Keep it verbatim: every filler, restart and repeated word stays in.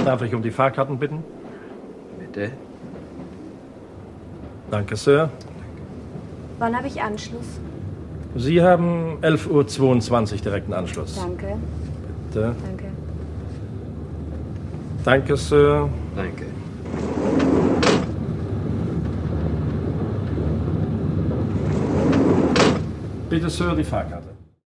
Darf ich um die Fahrkarten bitten? Bitte. Danke, Sir. Wann habe ich Anschluss? Sie haben elf Uhr zweiundzwanzig direkten Anschluss. Danke. Bitte. Danke. Danke, Sir. Danke. Bitte, Sir, die Fahrkarte.